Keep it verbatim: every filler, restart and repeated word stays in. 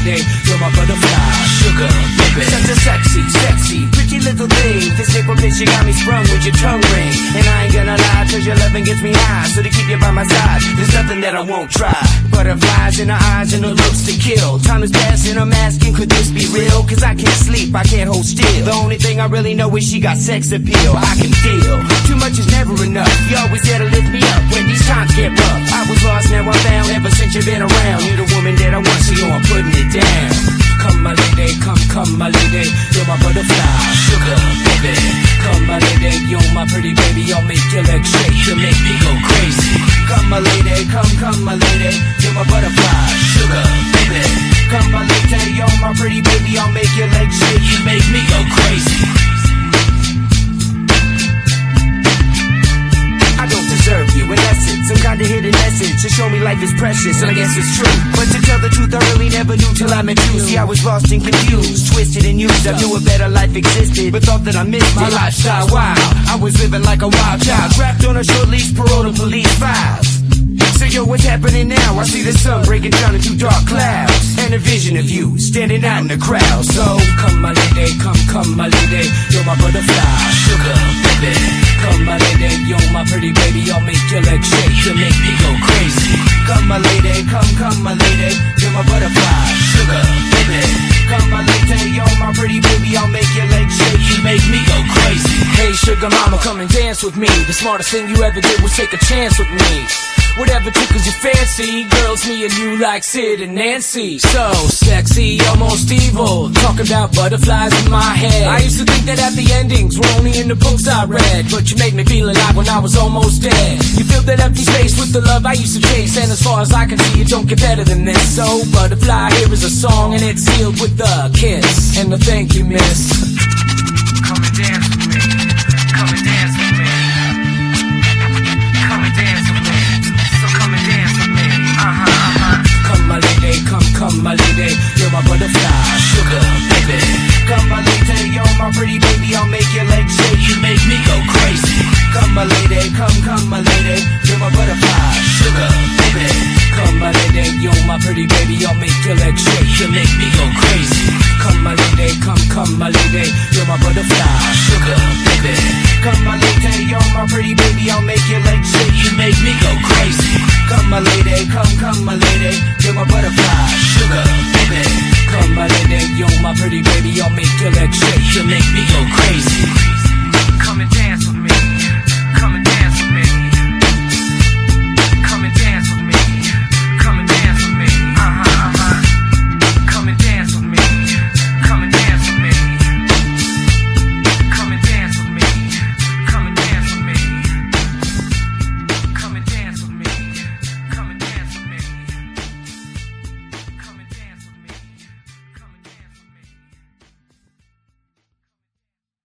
lady, you're my butterfly, sugar, baby. Such a sexy, sexy, pretty little thing. Physical bitch, you got me sprung with your tongue ring. And I ain't gonna lie, cause your loving gets me high. So to keep you by my side, there's nothing that I won't try. Butterflies in her eyes and her looks to kill. Time is passing, I'm asking, could this be real? Cause I can't sleep, I can't hold still. The only thing I really know is she got sex appeal. I can feel, too much is never enough. You always there to lift me up when these times get rough. I was lost, now I'm found, ever since you've been around. You're the woman that I want, so yo, I'm putting it down. Come my lady, come, come my lady, you're my butterfly, sugar, baby. Come my lady, you're my pretty baby, I'll make your legs shake, you make me go crazy. Come my lady, come, come my lady, you're my butterfly, sugar, baby. Come my lady, you're my pretty baby, I'll make your legs shake, you make me go crazy. I don't deserve you, in essence, some kind of hidden message to show me life is precious, and I guess it's true. But to tell the truth, I really never knew till I met you. See, I was lost and confused, twisted and used. I knew a better life existed, but thought that I missed my lifestyle. Wow, I was living like a wild child, trapped on a short leash, parole to police files. So yo, what's happening now? I see the sun breaking down into dark clouds, and a vision of you standing out in the crowd. So come my lady, come, come my lady, you're my butterfly, sugar, baby. Come my lady, you're my pretty baby, I'll make your legs shake, you make me go crazy. Come my lady, come, come my lady, you're my butterfly, sugar, baby. Come my lady, you're my pretty baby, I'll make your legs shake, you make me go crazy. Hey sugar mama, come and dance with me. The smartest thing you ever did was take a chance with me. Whatever tickles your fancy, girls, me and you like Sid and Nancy. So sexy, almost evil, talking about butterflies in my head. I used to think that happy endings were only in the books I read, but you made me feel alive when I was almost dead. You filled that empty space with the love I used to chase, and as far as I can see, it don't get better than this. So butterfly, here is a song, and it's sealed with a kiss and a thank you, miss. Come and dance with me, come and dance with me, come and dance with me. Uh-huh, uh-huh. Come my lady, come, come my lady, you're my butterfly, sugar, baby. Come my lady, you're my pretty baby, I'll make your legs shake, you make me go crazy. Come my lady, come, come my lady, you're my butterfly, sugar, baby. Come my lady, you're my pretty baby, I'll make your legs shake, you make me go crazy. Come my lady, come, come my lady,